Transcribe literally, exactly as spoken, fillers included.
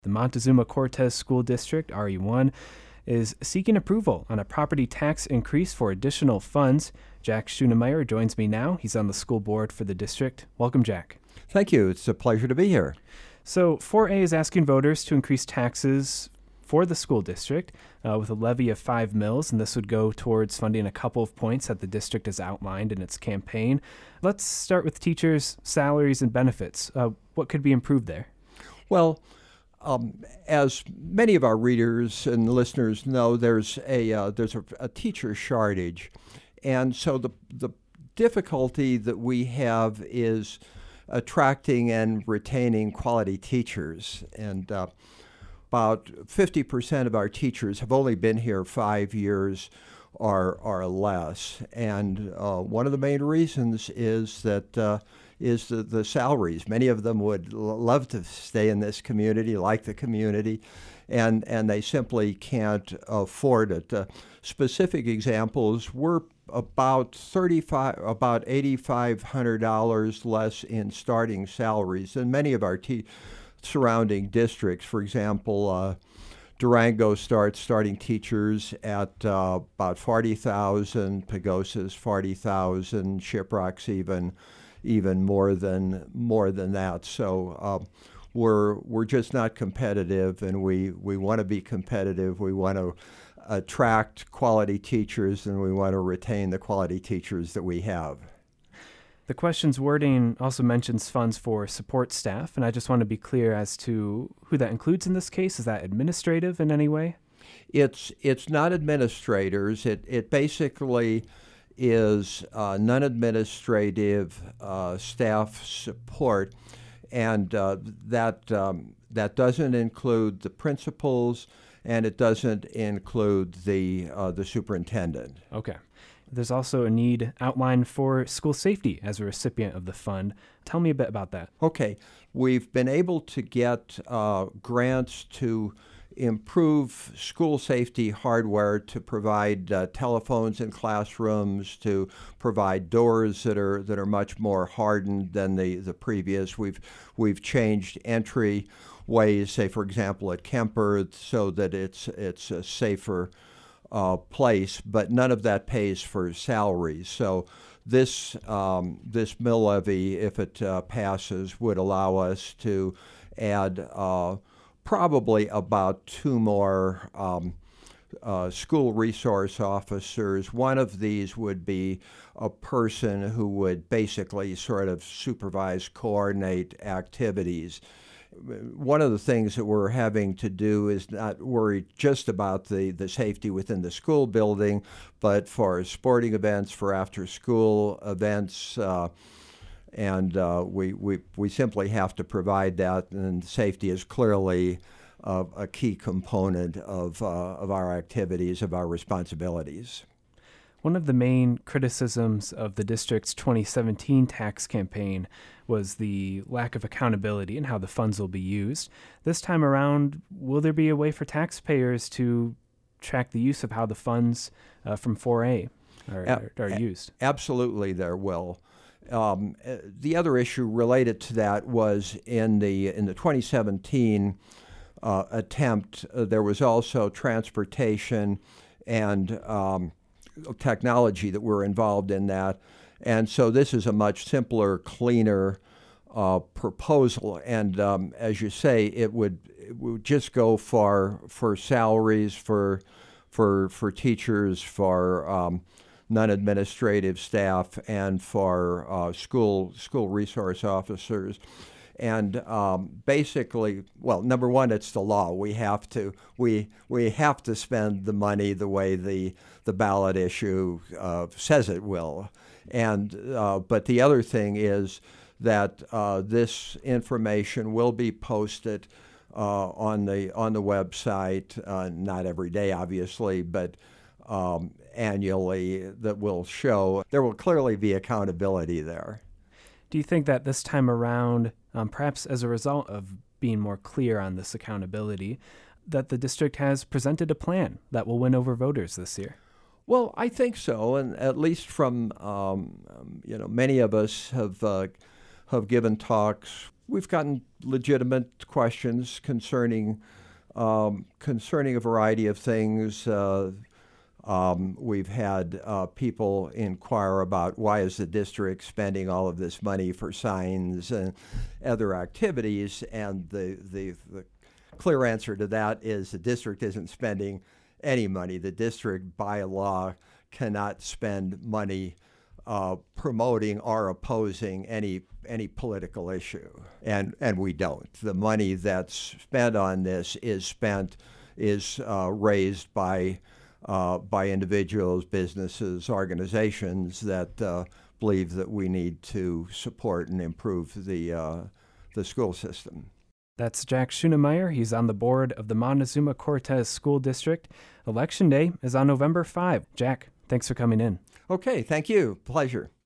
The Montezuma-Cortez School District, R E one, is seeking approval on a property tax increase for additional funds. Jack Schoenemeyer joins me now. He's on the school board for the district. Welcome, Jack. Thank you. It's a pleasure to be here. So four A is asking voters to increase taxes for the school district uh, with a levy of five mils, and this would go towards funding a couple of points that the district has outlined in its campaign. Let's start with teachers' salaries and benefits. Uh, what could be improved there? Well, um, as many of our readers and listeners know, there's a uh, there's a, a teacher shortage, and so the the difficulty that we have is attracting and retaining quality teachers, and uh, about fifty percent of our teachers have only been here five years or, or less. And uh, one of the main reasons is that uh, is the, the salaries. Many of them would l- love to stay in this community, like the community, and, and they simply can't afford it. Uh, specific examples were about thirty-five, about eighty-five hundred dollars less in starting salaries than many of our te- surrounding districts. For example, uh, Durango starts starting teachers at uh, about forty thousand, Pagosa's forty thousand, Shiprock's even even more than more than that. So uh, we're we're just not competitive, and we we want to be competitive. We want to attract quality teachers, and we want to retain the quality teachers that we have. The question's wording also mentions funds for support staff, and I just want to be clear as to who that includes in this case. Is that administrative in any way? It's it's not administrators. It it basically is uh, non-administrative uh, staff support, and uh, that um, that doesn't include the principals, and it doesn't include the uh, the superintendent. Okay. There's also a need outlined for school safety as a recipient of the fund. Tell me a bit about that. Okay. We've been able to get uh, grants to improve school safety hardware, to provide uh, telephones in classrooms, to provide doors that are that are much more hardened than the, the previous. We've we've changed entry ways, say for example at Kemper, so that it's it's a safer Uh, place, but none of that pays for salaries. So this um, this mill levy, if it uh, passes, would allow us to add uh, probably about two more um, uh, school resource officers. One of these would be a person who would basically sort of supervise, coordinate activities. One of the things that we're having to do is not worry just about the, the safety within the school building, but for sporting events, for after-school events, uh, and uh, we, we we simply have to provide that, and safety is clearly uh, a key component of, uh, of our activities, of our responsibilities. One of the main criticisms of the district's twenty seventeen tax campaign was the lack of accountability in how the funds will be used. This time around, will there be a way for taxpayers to track the use of how the funds uh, from four A are, a- are, are used? Absolutely, there will. Um, uh, the other issue related to that was in the in the twenty seventeen uh, attempt, uh, there was also transportation and um, technology that were involved in that. And so this is a much simpler, cleaner uh, proposal. And um, as you say, it would it would just go for for salaries for for for teachers, for um, non-administrative staff, and for uh, school school resource officers. And um, basically, well, number one, it's the law. We have to we we have to spend the money the way the the ballot issue uh, says it will. And uh, but the other thing is that uh, this information will be posted uh, on the on the website, uh, not every day, obviously, but um, annually. That will show there will clearly be accountability there. Do you think that this time around, um, perhaps as a result of being more clear on this accountability, that the district has presented a plan that will win over voters this year? Well, I think so, and at least from um, um, you know, many of us have uh, have given talks we've gotten legitimate questions concerning um, concerning a variety of things. Uh, um, we've had uh, people inquire about why is the district spending all of this money for signs and other activities, and the the, the clear answer to that is the district isn't spending any money. The district, by law, cannot spend money uh, promoting or opposing any any political issue, and and we don't. The money that's spent on this is spent is uh, raised by uh, by individuals, businesses, organizations that uh, believe that we need to support and improve the uh, the school system. That's Jack Schoenemeyer. He's on the board of the Montezuma-Cortez School District. Election Day is on November fifth. Jack, thanks for coming in. Okay, thank you. Pleasure.